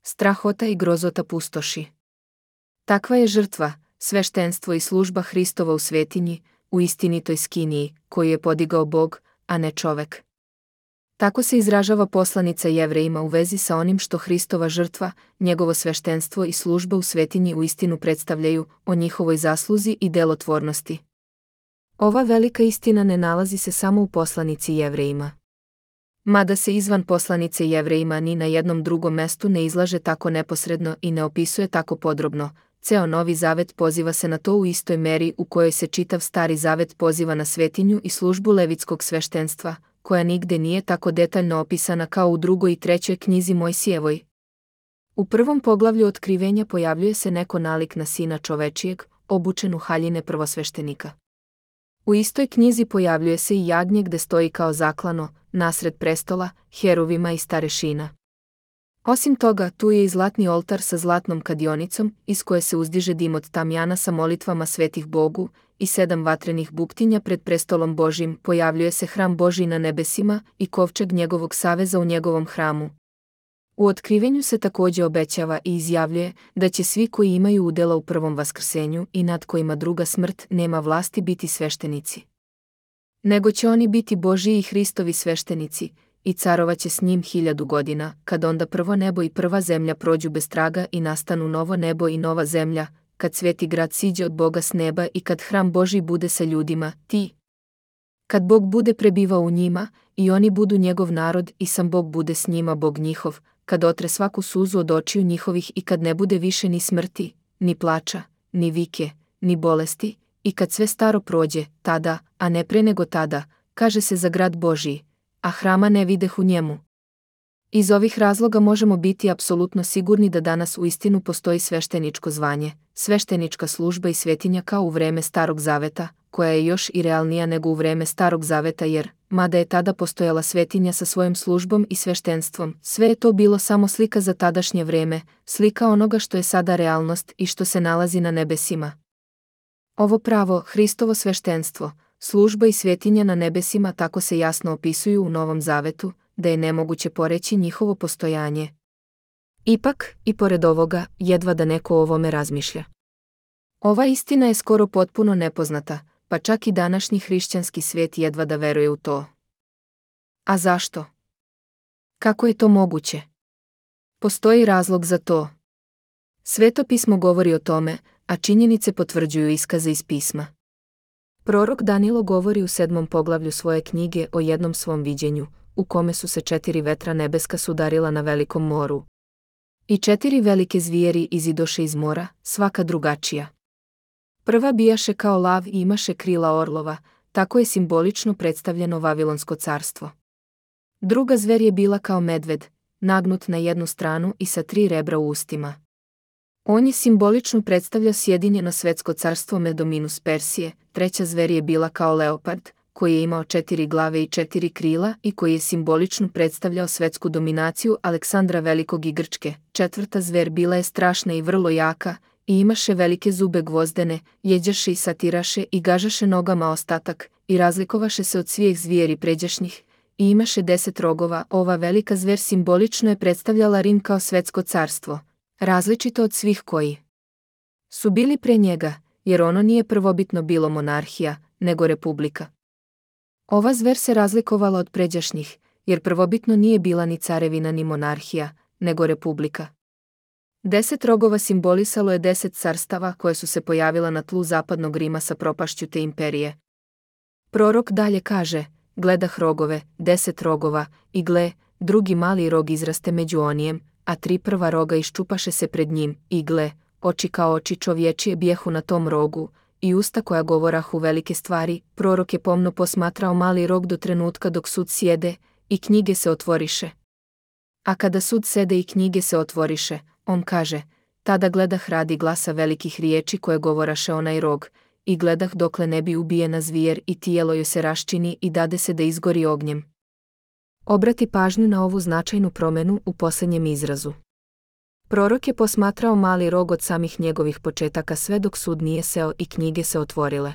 strahota i grozota pustoši. Takva je žrtva, sveštenstvo i služba Hristova u svetinji, u istinitoj skiniji, koju je podigao Bog, a ne čovek. Tako se izražava poslanica Jevrejima u vezi sa onim što Hristova žrtva, njegovo sveštenstvo i služba u svetinji u istinu predstavljaju, o njihovoj zasluzi i delotvornosti. Ova velika istina ne nalazi se samo u poslanici Jevrejima. Mada se izvan poslanice Jevrejima ni na jednom drugom mestu ne izlaže tako neposredno i ne opisuje tako podrobno, ceo Novi Zavet poziva se na to u istoj meri u kojoj se čitav Stari Zavet poziva na svetinju i službu levitskog sveštenstva, koja nigde nije tako detaljno opisana kao u 2. i 3. knjizi Mojsijevoj. U 1. poglavlju Otkrivenja pojavljuje se neko nalik na Sina čovečijeg, obučen u haljine prvosveštenika. U istoj knjizi pojavljuje se i jagnje gde stoji kao zaklano, nasred prestola, heruvima i starešina. Osim toga, tu je i zlatni oltar sa zlatnom kadionicom, iz koje se uzdiže dim od tamjana sa molitvama svetih Bogu, i 7 vatrenih buktinja pred prestolom Božjim. Pojavljuje se hram Božji na nebesima i kovčeg njegovog saveza u njegovom hramu. U Otkrivenju se također obećava i izjavljuje da će svi koji imaju udjela u prvom vaskrsenju i nad kojima druga smrt nema vlasti biti sveštenici. Nego će oni biti Božji i Hristovi sveštenici, i carovaće s njim 1000 godina, kad onda prvo nebo i prva zemlja prođu bez traga i nastanu novo nebo i nova zemlja, kad sveti grad siđe od Boga s neba i kad hram Božji bude sa ljudima, kad Bog bude prebivao u njima, i oni budu njegov narod i sam Bog bude s njima Bog njihov, kad otre svaku suzu od očiju njihovih i kad ne bude više ni smrti, ni plača, ni vike, ni bolesti, i kad sve staro prođe, tada, a ne pre nego tada, kaže se za grad Božji, a hrama ne videh u njemu. Iz ovih razloga možemo biti apsolutno sigurni da danas u istinu postoji svešteničko zvanje, sveštenička služba i svetinja kao u vreme Starog Zaveta, koja je još i realnija nego u vreme Starog Zaveta jer, mada je tada postojala svetinja sa svojom službom i sveštenstvom, sve je to bilo samo slika za tadašnje vreme, slika onoga što je sada realnost i što se nalazi na nebesima. Ovo pravo, Hristovo sveštenstvo, služba i svetinja na nebesima tako se jasno opisuju u Novom Zavetu, da je nemoguće poreći njihovo postojanje. Ipak, i pored ovoga, jedva da neko o ovome razmišlja. Ova istina je skoro potpuno nepoznata, pa čak i današnji hrišćanski svijet jedva da veruje u to. A zašto? Kako je to moguće? Postoji razlog za to. Sveto pismo govori o tome, a činjenice potvrđuju iskaze iz pisma. Prorok Danilo govori u 7. poglavlju svoje knjige o jednom svom viđenju, u kome su se 4 vetra nebeska sudarila na velikom moru. I 4 velike zvijeri izidoše iz mora, svaka drugačija. Prva bijaše kao lav i imaše krila orlova, tako je simbolično predstavljeno Vavilonsko carstvo. Druga zver je bila kao medved, nagnut na jednu stranu i sa 3 rebra u ustima. On je simbolično predstavljao sjedinjeno svetsko carstvo Medominus Persije. Treća zver je bila kao leopard, koji je imao 4 glave i 4 krila i koji je simbolično predstavljao svetsku dominaciju Aleksandra Velikog i Grčke. Četvrta zver bila je strašna i vrlo jaka, i imaše velike zube gvozdene, jeđaše i satiraše i gažaše nogama ostatak, i razlikovaše se od svih zvijeri pređašnjih, i imaše 10 rogova. Ova velika zver simbolično je predstavljala Rim kao svetsko carstvo, različito od svih koji su bili pre njega, jer ono nije prvobitno bilo monarhija, nego republika. Ova zver se razlikovala od pređašnjih, jer prvobitno nije bila ni carevina ni monarhija, nego republika. 10 rogova simbolisalo je 10 carstava koje su se pojavila na tlu zapadnog Rima sa propašću te imperije. Prorok dalje kaže, gledah rogove, 10 rogova, i gle, drugi mali rog izraste među onijem, a 3 prva roga iščupaše se pred njim, i gle, oči kao oči čovječije bijehu na tom rogu, i usta koja govorahu velike stvari. Prorok je pomno posmatrao mali rog do trenutka dok sud sjede, i knjige se otvoriše. A kada sud sede i knjige se otvoriše, on kaže, tada gledah radi glasa velikih riječi koje govoraše onaj rog, i gledah dokle ne bi ubijena zvijer i tijelo joj se raščini i dade se da izgori ognjem. Obrati pažnju na ovu značajnu promjenu u posljednjem izrazu. Prorok je posmatrao mali rog od samih njegovih početaka sve dok sud nije seo i knjige se otvorile.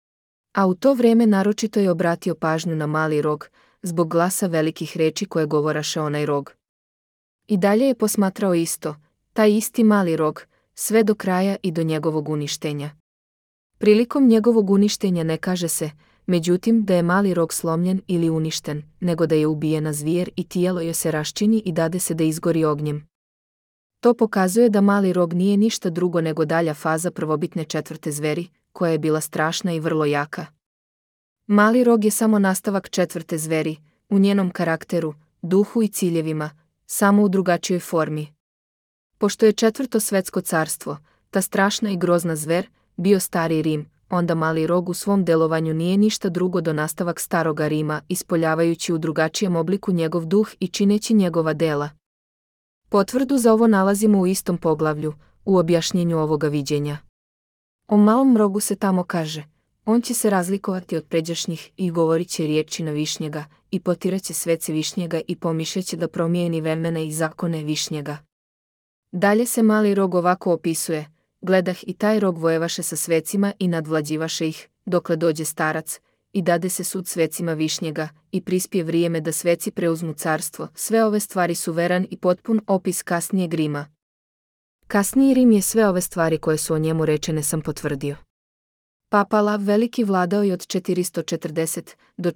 A u to vrijeme naročito je obratio pažnju na mali rog, zbog glasa velikih reči koje govoraše onaj rog. I dalje je posmatrao isto, taj isti mali rog, sve do kraja i do njegovog uništenja. Prilikom njegovog uništenja ne kaže se, međutim, da je mali rog slomljen ili uništen, nego da je ubijena zvijer i tijelo joj se raščini i dade se da izgori ognjem. To pokazuje da mali rog nije ništa drugo nego dalja faza prvobitne četvrte zveri, koja je bila strašna i vrlo jaka. Mali rog je samo nastavak četvrte zveri, u njenom karakteru, duhu i ciljevima, samo u drugačijoj formi. Pošto je četvrto svetsko carstvo, ta strašna i grozna zver, bio stari Rim, onda mali rog u svom delovanju nije ništa drugo do nastavak staroga Rima, ispoljavajući u drugačijem obliku njegov duh i čineći njegova dela. Potvrdu za ovo nalazimo u istom poglavlju, u objašnjenju ovoga viđenja. O malom rogu se tamo kaže, on će se razlikovati od pređašnjih i govorit će riječima Višnjega i potiraće svece Višnjega i pomišljaće da promijeni vremene i zakone Višnjega. Dalje se mali rog ovako opisuje, gledah i taj rog vojevaše sa svecima i nadvlađivaše ih, dokle dođe starac, i dade se sud svecima Višnjega, i prispije vrijeme da sveci preuzmu carstvo. Sve ove stvari su veran i potpun opis kasnijeg Rima. Kasniji Rim je sve ove stvari koje su o njemu rečene sam potvrdio. Papa Lav Veliki vladao je od 440 do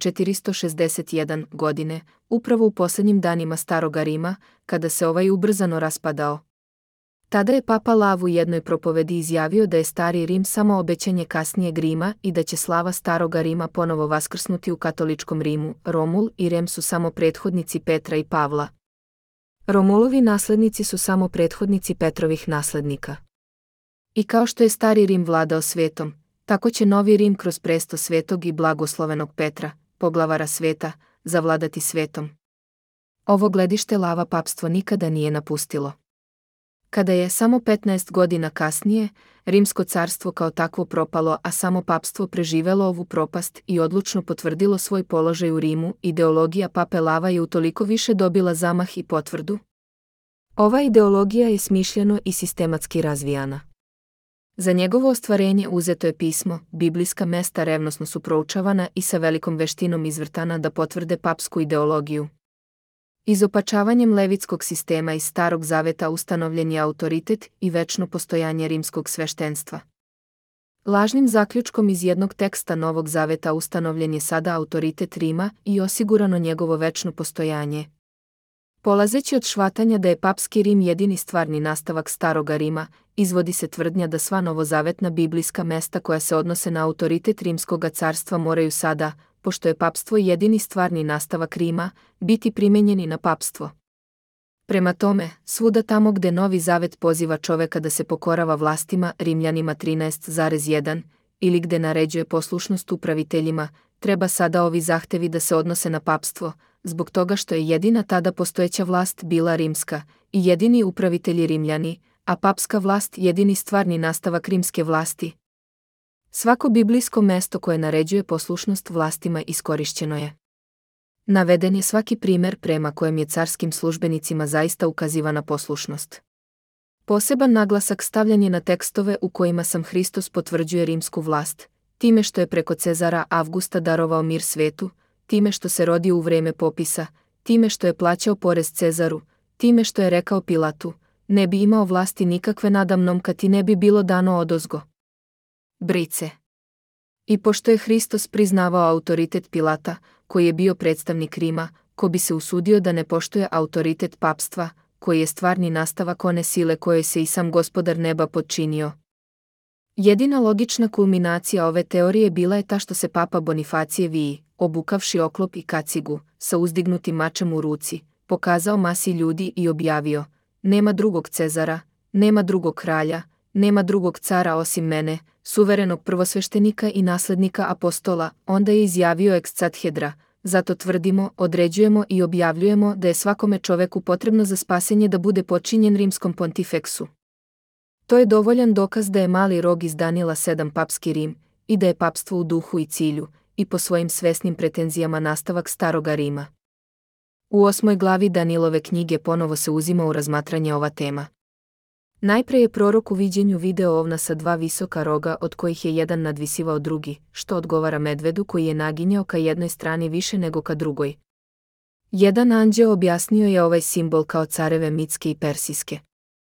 461 godine, upravo u posljednjim danima staroga Rima, kada se ovaj ubrzano raspadao. Tada je Papa Lav u jednoj propovedi izjavio da je stari Rim samo obećanje kasnijeg Rima i da će slava staroga Rima ponovo vaskrsnuti u katoličkom Rimu. Romul i Rem su samo prethodnici Petra i Pavla. Romulovi naslednici su samo prethodnici Petrovih naslednika. I kao što je stari Rim vladao svetom, tako će novi Rim kroz presto svetog i blagoslovenog Petra, poglavara sveta, zavladati svetom. Ovo gledište Lava papstvo nikada nije napustilo. Kada je samo 15 godina kasnije, Rimsko carstvo kao takvo propalo, a samo papstvo preživelo ovu propast i odlučno potvrdilo svoj položaj u Rimu, ideologija Pape Lava je utoliko više dobila zamah i potvrdu. Ova ideologija je smišljeno i sistematski razvijana. Za njegovo ostvarenje uzeto je pismo, biblijska mesta revnosno su proučavana i sa velikom veštinom izvrtana da potvrde papsku ideologiju. Izopačavanjem levitskog sistema iz Starog zaveta ustanovljen je autoritet i večno postojanje rimskog sveštenstva. Lažnim zaključkom iz jednog teksta Novog zaveta ustanovljen je sada autoritet Rima i osigurano njegovo večno postojanje. Polazeći od shvatanja da je papski Rim jedini stvarni nastavak Staroga Rima, izvodi se tvrdnja da sva novozavetna biblijska mesta koja se odnose na autoritet Rimskoga carstva moraju sada, pošto je papstvo jedini stvarni nastavak Rima, biti primenjeni na papstvo. Prema tome, svuda tamo gde Novi zavet poziva čoveka da se pokorava vlastima, Rimljanima 13,1, ili gde naređuje poslušnost upraviteljima, treba sada ovi zahtevi da se odnose na papstvo, zbog toga što je jedina tada postojeća vlast bila rimska i jedini upravitelji Rimljani, a papska vlast jedini stvarni nastavak rimske vlasti. Svako biblijsko mesto koje naređuje poslušnost vlastima iskorišćeno je. Naveden je svaki primjer prema kojem je carskim službenicima zaista ukazivana poslušnost. Poseban naglasak stavljan je na tekstove u kojima sam Hristos potvrđuje rimsku vlast, time što je preko Cezara Avgusta darovao mir svetu, time što se rodio u vreme popisa, time što je plaćao porez Cezaru, time što je rekao Pilatu, ne bi imao vlasti nikakve nadamnom kad ti ne bi bilo dano odozgo. Brice. I pošto je Hristos priznavao autoritet Pilata, koji je bio predstavnik Rima, ko bi se usudio da ne poštuje autoritet papstva, koji je stvarni nastavak one sile kojoj se i sam Gospodar neba potčinio. Jedina logična kulminacija ove teorije bila je ta što se papa Bonifacije Viji, obukavši oklop i kacigu, sa uzdignutim mačem u ruci, pokazao masi ljudi i objavio, nema drugog Cezara, nema drugog kralja, nema drugog cara osim mene, suverenog prvosveštenika i naslednika apostola. Onda je izjavio ex cathedra, zato tvrdimo, određujemo i objavljujemo da je svakome čoveku potrebno za spasenje da bude počinjen rimskom pontifeksu. To je dovoljan dokaz da je mali rog iz Danila 7 papski Rim i da je papstvo u duhu i cilju i po svojim svesnim pretenzijama nastavak Staroga Rima. U 8. glavi Danilove knjige ponovo se uzima u razmatranje ova tema. Najpre je prorok u viđenju video ovna sa 2 visoka roga od kojih je jedan nadvisivao drugi, što odgovara medvedu koji je naginjao ka jednoj strani više nego ka drugoj. Jedan anđeo objasnio je ovaj simbol kao careve mitske i persijske.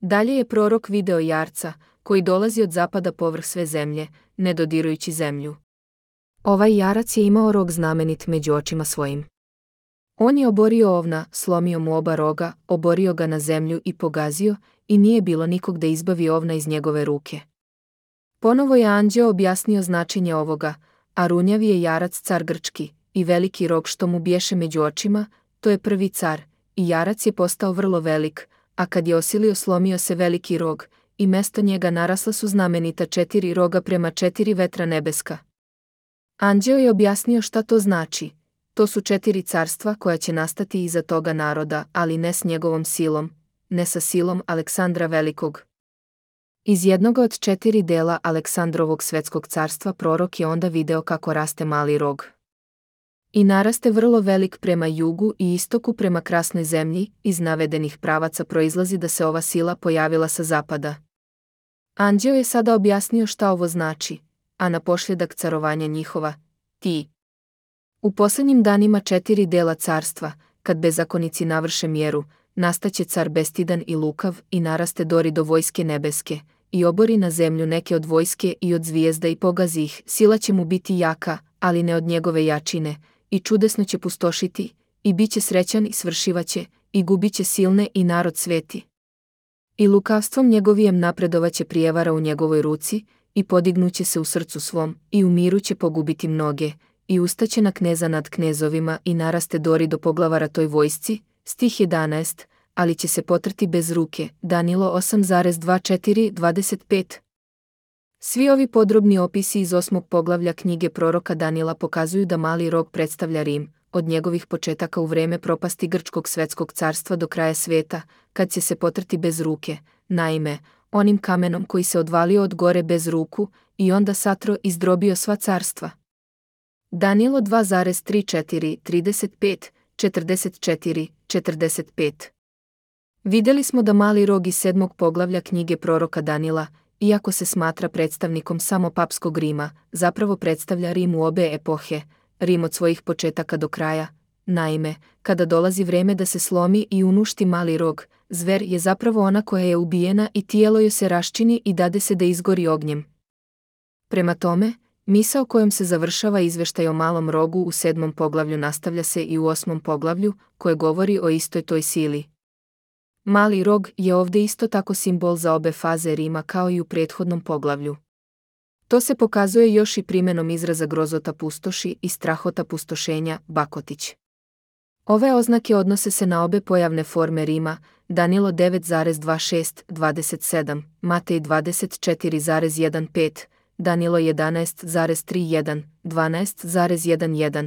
Dalje je prorok video jarca, koji dolazi od zapada povrh sve zemlje, ne dodirujući zemlju. Ovaj jarac je imao rog znamenit među očima svojim. On je oborio ovna, slomio mu oba roga, oborio ga na zemlju i pogazio, i nije bilo nikog da izbavi ovna iz njegove ruke. Ponovo je anđeo objasnio značenje ovoga, a runjavi je jarac car grčki, i veliki rog što mu bješe među očima, to je prvi car, i jarac je postao vrlo velik, a kad je osilio slomio se veliki rog, i mesto njega narasla su znamenita 4 roga prema 4 vetra nebeska. Anđeo je objasnio šta to znači. To su 4 carstva koja će nastati iza toga naroda, ali ne s njegovom silom, ne sa silom Aleksandra Velikog. Iz jednoga od 4 dela Aleksandrovog svetskog carstva prorok je onda video kako raste mali rog. I naraste vrlo velik prema jugu i istoku prema krasnoj zemlji, iz navedenih pravaca proizlazi da se ova sila pojavila sa zapada. Anđeo je sada objasnio šta ovo znači, a naposljedak carovanja njihova, ti. U posljednjim danima 4 dela carstva, kad bezakonici navrše mjeru, nastaće car bestidan i lukav i naraste dori do vojske nebeske, i obori na zemlju neke od vojske i od zvijezda i pogazi ih, sila će mu biti jaka, ali ne od njegove jačine, i čudesno će pustošiti, i bit će srećan i svršivaće, i gubit će silne i narod sveti. I lukavstvom njegovijem napredovaće prijevara u njegovoj ruci, i podignuće se u srcu svom, i u miru će pogubiti mnoge, i ustaće na kneza nad knezovima i naraste dori do poglavara toj vojsci, stih 11, ali će se potrti bez ruke, Danilo 8,24-25. Svi ovi podrobni opisi iz 8. poglavlja knjige proroka Danila pokazuju da mali rog predstavlja Rim, od njegovih početaka u vreme propasti Grčkog svetskog carstva do kraja sveta, kad će se potrti bez ruke, naime, onim kamenom koji se odvalio od gore bez ruku i onda satro izdrobio sva carstva. Danilo 2,34, 35, 44, 45. Vidjeli smo da mali rog iz 7. poglavlja knjige proroka Danila, iako se smatra predstavnikom samo papskog Rima, zapravo predstavlja Rim u obe epohe, Rim od svojih početaka do kraja. Naime, kada dolazi vreme da se slomi i unušti mali rog, zver je zapravo ona koja je ubijena i tijelo joj se raščini i dade se da izgori ognjem. Prema tome, misao kojom se završava izveštaj o malom rogu u 7. poglavlju nastavlja se i u 8. poglavlju, koje govori o istoj toj sili. Mali rog je ovdje isto tako simbol za obe faze Rima kao i u prethodnom poglavlju. To se pokazuje još i primjenom izraza grozota pustoši i strahota pustošenja, bakotić. Ove oznake odnose se na obe pojavne forme Rima, Danilo 9,26-27, Matej 24,15, Danilo 11,31, 12,11,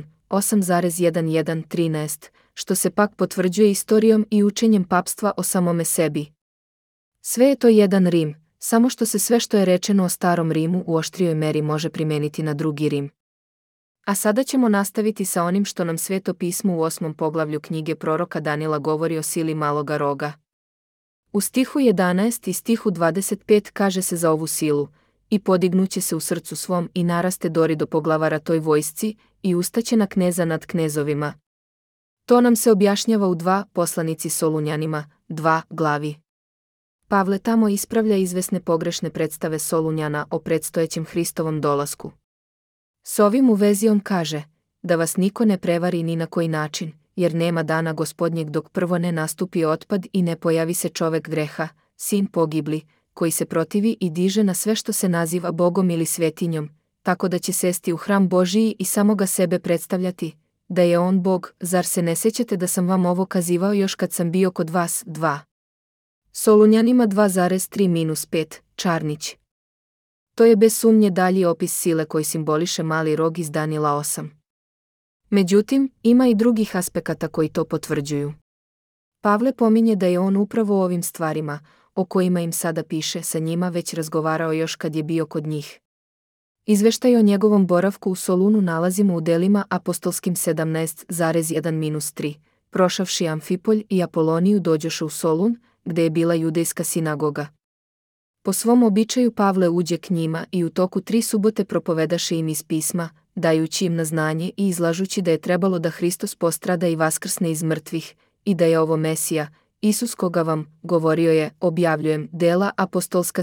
8,11, što se pak potvrđuje istorijom i učenjem papstva o samome sebi. Sve je to jedan Rim, samo što se sve što je rečeno o starom Rimu u oštrijoj meri može primijeniti na drugi Rim. A sada ćemo nastaviti sa onim što nam Sveto pismo u 8. poglavlju knjige proroka Danila govori o sili maloga roga. U stihu 11 i stihu 25 kaže se za ovu silu: i podignuće se u srcu svom i naraste dori do poglavara toj vojsci i ustaće na kneza nad knezovima. To nam se objašnjava u 2 poslanici Solunjanima, 2 glavi. Pavle tamo ispravlja izvesne pogrešne predstave Solunjana o predstojećem Hristovom dolasku. S ovim u vezi on kaže, da vas niko ne prevari ni na koji način, jer nema dana Gospodnjeg dok prvo ne nastupi otpad i ne pojavi se čovek greha, sin pogibli, koji se protivi i diže na sve što se naziva Bogom ili svetinjom, tako da će sesti u hram Božiji i samoga sebe predstavljati, da je on Bog. Zar se ne sjećate da sam vam ovo kazivao još kad sam bio kod vas? 2. Solunjanima 2,3-5, Čarnić. To je bez sumnje dalji opis sile koji simboliše mali rog iz Danila 8. Međutim, ima i drugih aspekata koji to potvrđuju. Pavle pominje da je on upravo o ovim stvarima, o kojima im sada piše, sa njima već razgovarao još kad je bio kod njih. Izveštaj o njegovom boravku u Solunu nalazimo u delima apostolskim 17,1-3. Prošavši Amfipolj i Apoloniju dođoše u Solun, gde je bila judejska sinagoga. Po svom običaju Pavle uđe k njima i u toku 3 subote propovedaše im iz pisma, dajući im na znanje i izlažući da je trebalo da Hristos postrada i vaskrsne iz mrtvih, i da je ovo Mesija, Isus koga vam, govorio je, objavljujem, Dela apostolska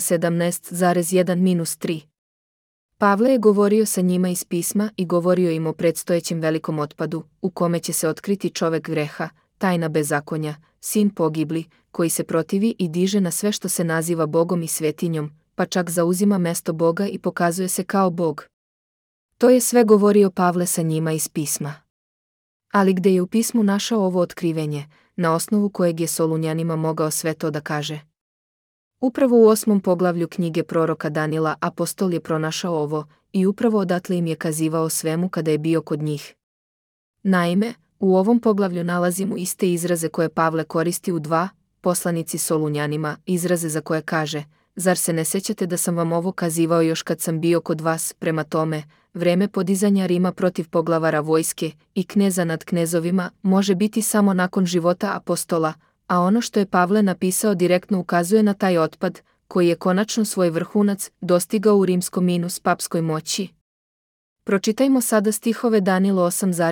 17,1-3. Pavle je govorio sa njima iz pisma i govorio im o predstojećem velikom otpadu, u kome će se otkriti čovek greha, tajna bezakonja, sin pogibli, koji se protivi i diže na sve što se naziva Bogom i svetinjom, pa čak zauzima mesto Boga i pokazuje se kao Bog. To je sve govorio Pavle sa njima iz pisma. Ali gde je u pismu našao ovo otkrivenje, na osnovu kojeg je Solunjanima mogao sve to da kaže? Upravo u 8. poglavlju knjige proroka Danila apostol je pronašao ovo i upravo odatle im je kazivao svemu kada je bio kod njih. Naime, u ovom poglavlju nalazimo iste izraze koje Pavle koristi u 2 poslanici Solunjanima, izraze za koje kaže: zar se ne sećate da sam vam ovo kazivao još kad sam bio kod vas? Prema tome, vreme podizanja Rima protiv poglavara vojske i kneza nad knezovima može biti samo nakon života apostola, a ono što je Pavle napisao direktno ukazuje na taj otpad, koji je konačno svoj vrhunac dostigao u rimsko-papskoj moći. Pročitajmo sada stihove Danilo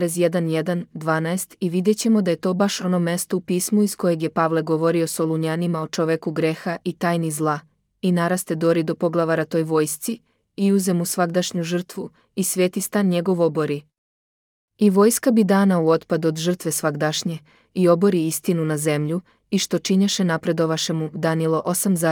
8,1-12 i vidjet ćemo da je to baš ono mesto u pismu iz kojeg je Pavle govorio Solunjanima o čoveku greha i tajni zla, i naraste Dori do poglavara toj vojsci, i uze mu svagdašnju žrtvu, i sveti stan njegov obori. I vojska bi dana u otpad od žrtve svagdašnje, i obori istinu na zemlju, i što činjaše napredovaše mu. Danilo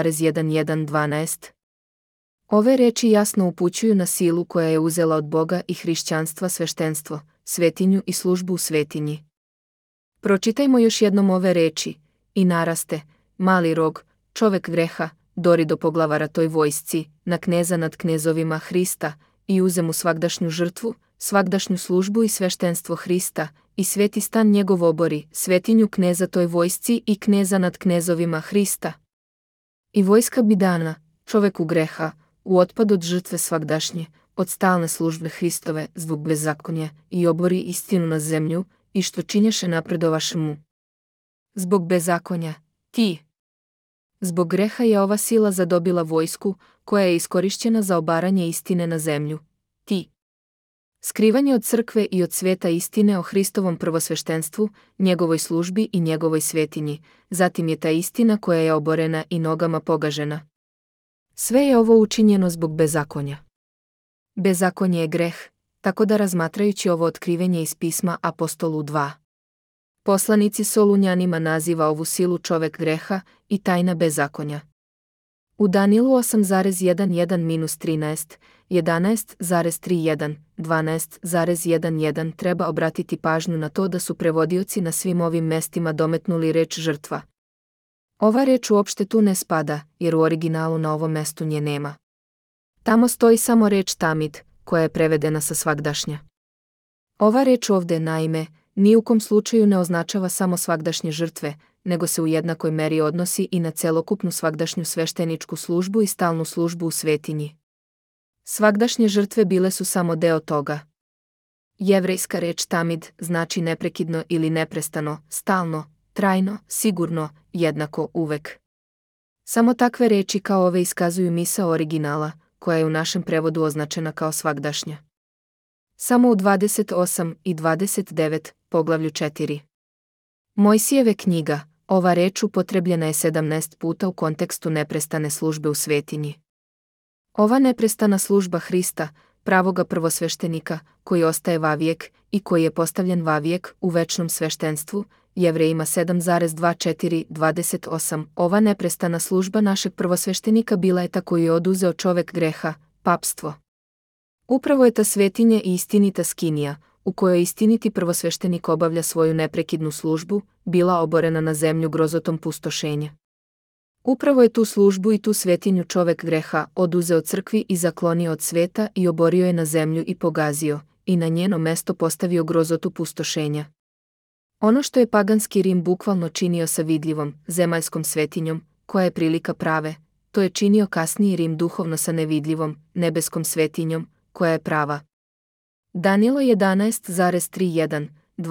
8,1-12. Ove reči jasno upućuju na silu koja je uzela od Boga i hrišćanstva sveštenstvo, svetinju i službu u svetinji. Pročitajmo još jednom ove reči: i naraste, mali rog, čovek greha, Dori do poglavara toj vojsci, na kneza nad knezovima Hrista, i uze mu svagdašnju žrtvu, svagdašnju službu i sveštenstvo Hrista, i sveti stan njegov obori, svetinju kneza toj vojsci i kneza nad knezovima Hrista. I vojska bi dana, čoveku greha, u otpad od žrtve svagdašnje, od stalne službe Hristove, zbog bezakonja, i obori istinu na zemlju, i što činjaše napredovaše mu. Zbog bezakonja, ti. Zbog greha je ova sila zadobila vojsku, koja je iskorišćena za obaranje istine na zemlju, ti. Skrivanje od crkve i od sveta istine o Hristovom prvosveštenstvu, njegovoj službi i njegovoj svetinji, zatim je ta istina koja je oborena i nogama pogažena. Sve je ovo učinjeno zbog bezakonja. Bezakonje je greh, tako da razmatrajući ovo otkrivenje iz pisma apostolu 2. Poslanici Solunjanima naziva ovu silu čovek greha i tajna bezakonja. U Danilu 8,1-13, 11,31, 12,11 treba obratiti pažnju na to da su prevodioci na svim ovim mestima dometnuli reč žrtva. Ova reč uopšte tu ne spada, jer u originalu na ovom mestu nje nema. Tamo stoji samo reč tamid, koja je prevedena sa svagdašnja. Ova reč ovde, naime, ni u kom slučaju ne označava samo svagdašnje žrtve, nego se u jednakoj meri odnosi i na celokupnu svagdašnju svešteničku službu i stalnu službu u svetinji. Svagdašnje žrtve bile su samo deo toga. Jevrejska reč tamid znači neprekidno ili neprestano, stalno, trajno, sigurno, jednako, uvek. Samo takve reči kao ove iskazuju misao originala, koja je u našem prevodu označena kao svagdašnja. Samo u 28 i 29, poglavlju 4. Mojsijeve knjiga, ova reč upotrebljena je 17 puta u kontekstu neprestane službe u svetinji. Ova neprestana služba Hrista, pravoga prvosveštenika, koji ostaje vavijek i koji je postavljen vavijek u večnom sveštenstvu, Jevrejima 7,24-28, ova neprestana služba našeg prvosveštenika bila je ta koju je oduzeo čovek greha, papstvo. Upravo je ta svetinja i istinita skinija, u kojoj istiniti prvosveštenik obavlja svoju neprekidnu službu, bila oborena na zemlju grozotom pustošenja. Upravo je tu službu i tu svetinju čovek greha oduzeo crkvi i zaklonio od sveta i oborio je na zemlju i pogazio, i na njeno mesto postavio grozotu pustošenja. Ono što je paganski Rim bukvalno činio sa vidljivom, zemaljskom svetinjom, koja je prilika prave, to je činio kasniji Rim duhovno sa nevidljivom, nebeskom svetinjom, koja je prava. Danilo 11,31,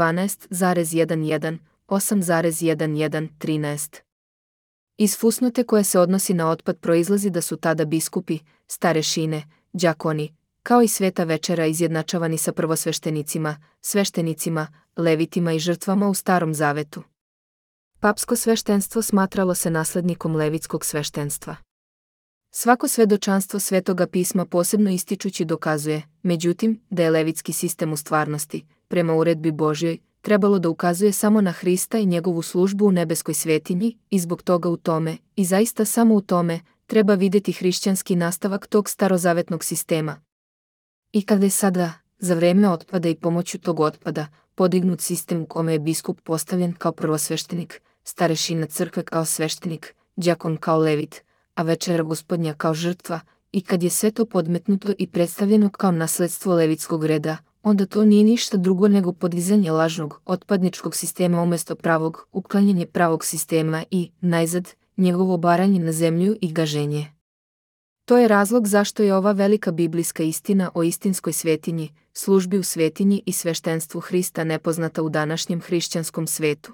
12,11, 8,11, 13. Iz fusnote koja se odnosi na otpad proizlazi da su tada biskupi, starešine, đakoni, kao i sveta večera izjednačavani sa prvosveštenicima, sveštenicima, levitima i žrtvama u Starom zavetu. Papsko sveštenstvo smatralo se naslednikom levitskog sveštenstva. Svako svedočanstvo Svetoga pisma posebno ističući dokazuje, međutim, da je levitski sistem u stvarnosti, prema uredbi Božjoj, trebalo da ukazuje samo na Hrista i njegovu službu u nebeskoj svetinji i zbog toga u tome, i zaista samo u tome, treba vidjeti hrišćanski nastavak tog starozavetnog sistema. I kada je sada, za vreme otpada i pomoću tog otpada, podignut sistem u kome je biskup postavljen kao prvosveštenik, starešina crkve kao sveštenik, đakon kao levit, a večera Gospodnja kao žrtva, i kad je sve to podmetnuto i predstavljeno kao nasledstvo levitskog reda, onda to nije ništa drugo nego podizanje lažnog, otpadničkog sistema umjesto pravog, uklanjanje pravog sistema i, najzad, njegovo obaranje na zemlju i gaženje. To je razlog zašto je ova velika biblijska istina o istinskoj svetinji, službi u svetinji i sveštenstvu Hrista nepoznata u današnjem hrišćanskom svetu.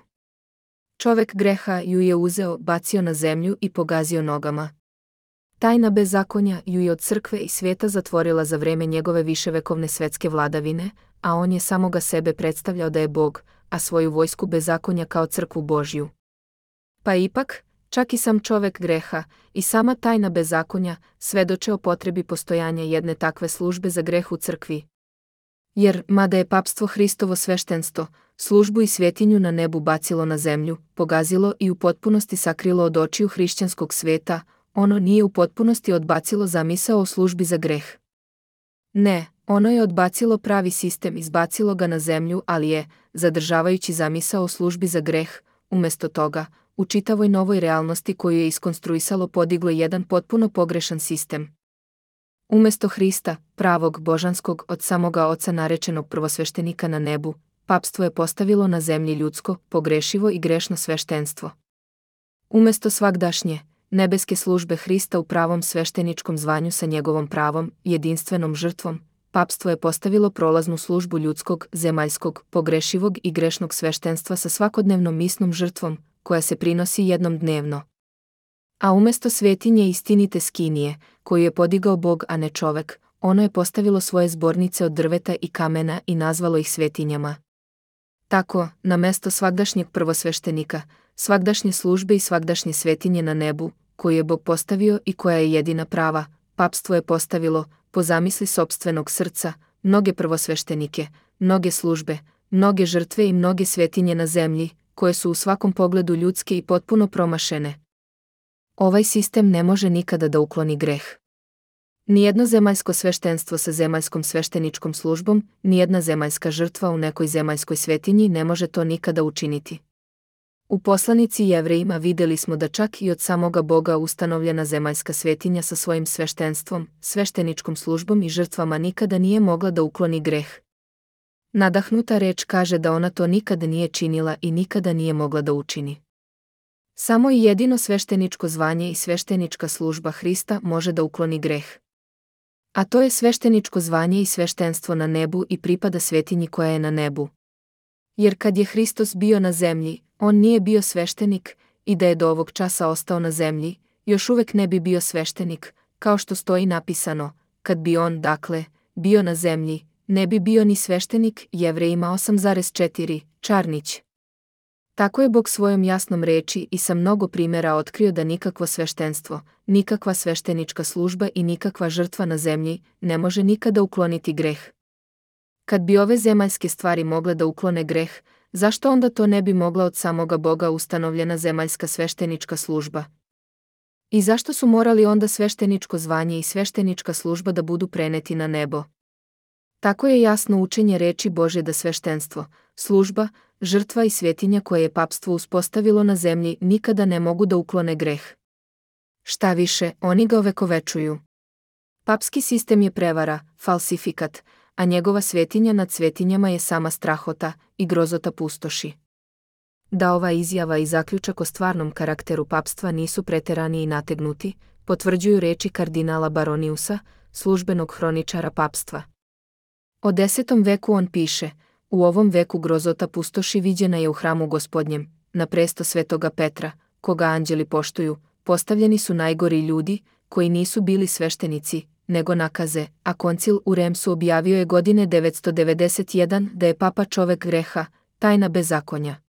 Čovek greha ju je uzeo, bacio na zemlju i pogazio nogama. Tajna bezakonja ju je od crkve i svijeta zatvorila za vreme njegove viševekovne svetske vladavine, a on je samoga sebe predstavljao da je Bog, a svoju vojsku bezakonja kao crkvu Božju. Pa ipak, čak i sam čovek greha i sama tajna bezakonja svedoče o potrebi postojanja jedne takve službe za greh u crkvi. Jer, mada je papstvo Hristovo sveštenstvo, službu i svetinju na nebu bacilo na zemlju, pogazilo i u potpunosti sakrilo od očiju hrišćanskog sveta, ono nije u potpunosti odbacilo zamisao o službi za greh. Ne, ono je odbacilo pravi sistem, izbacilo ga na zemlju, ali je, zadržavajući zamisao o službi za greh, umjesto toga, u čitavoj novoj realnosti koju je iskonstruisalo podiglo jedan potpuno pogrešan sistem. Umjesto Hrista, pravog božanskog od samoga Oca narečenog prvosveštenika na nebu, papstvo je postavilo na zemlji ljudsko, pogrešivo i grešno sveštenstvo. Umjesto svagdašnje, nebeske službe Hrista u pravom svešteničkom zvanju sa njegovom pravom, jedinstvenom žrtvom, papstvo je postavilo prolaznu službu ljudskog, zemaljskog, pogrešivog i grešnog sveštenstva sa svakodnevnom misnom žrtvom, koja se prinosi jednom dnevno. A umjesto svetinje istinite skinije, koju je podigao Bog a ne čovek, ono je postavilo svoje zbornice od drveta i kamena i nazvalo ih svetinjama. Tako, na mesto svagdašnjeg prvosveštenika, svagdašnje službe i svagdašnje svetinje na nebu, koju je Bog postavio i koja je jedina prava, papstvo je postavilo, po zamisli sopstvenog srca, mnoge prvosveštenike, mnoge službe, mnoge žrtve i mnoge svetinje na zemlji, koje su u svakom pogledu ljudske i potpuno promašene. Ovaj sistem ne može nikada da ukloni greh. Nijedno zemaljsko sveštenstvo sa zemaljskom svešteničkom službom, nijedna zemaljska žrtva u nekoj zemaljskoj svetinji ne može to nikada učiniti. U poslanici Jevrejima vidjeli smo da čak i od samoga Boga ustanovljena zemaljska svetinja sa svojim sveštenstvom, svešteničkom službom i žrtvama nikada nije mogla da ukloni greh. Nadahnuta reč kaže da ona to nikada nije činila i nikada nije mogla da učini. Samo i jedino svešteničko zvanje i sveštenička služba Hrista može da ukloni greh. A to je svešteničko zvanje i sveštenstvo na nebu i pripada svetinji koja je na nebu. Jer kad je Hristos bio na zemlji, on nije bio sveštenik, i da je do ovog časa ostao na zemlji, još uvek ne bi bio sveštenik, kao što stoji napisano, kad bi on, dakle, bio na zemlji, ne bi bio ni sveštenik. Jevrejima 8,4, Čarnić. Tako je Bog svojom jasnom reči i sa mnogo primjera otkrio da nikakvo sveštenstvo, nikakva sveštenička služba i nikakva žrtva na zemlji ne može nikada ukloniti greh. Kad bi ove zemaljske stvari mogle da uklone greh, zašto onda to ne bi mogla od samoga Boga ustanovljena zemaljska sveštenička služba? I zašto su morali onda svešteničko zvanje i sveštenička služba da budu preneti na nebo? Tako je jasno učenje reči Božje da sveštenstvo, služba, žrtva i svetinja koje je papstvo uspostavilo na zemlji nikada ne mogu da uklone greh. Šta više, oni ga ovekovečuju. Papski sistem je prevara, falsifikat, a njegova svetinja nad svetinjama je sama strahota i grozota pustoši. Da ova izjava i zaključak o stvarnom karakteru papstva nisu preterani i nategnuti, potvrđuju reči kardinala Baroniusa, službenog hroničara papstva. O 10. veku on piše: u ovom veku grozota pustoši viđena je u hramu Gospodnjem, na presto svetoga Petra, koga anđeli poštuju, postavljeni su najgori ljudi, koji nisu bili sveštenici, nego nakaze, a koncil u Remsu objavio je godine 991 da je papa čovek greha, tajna bezakonja.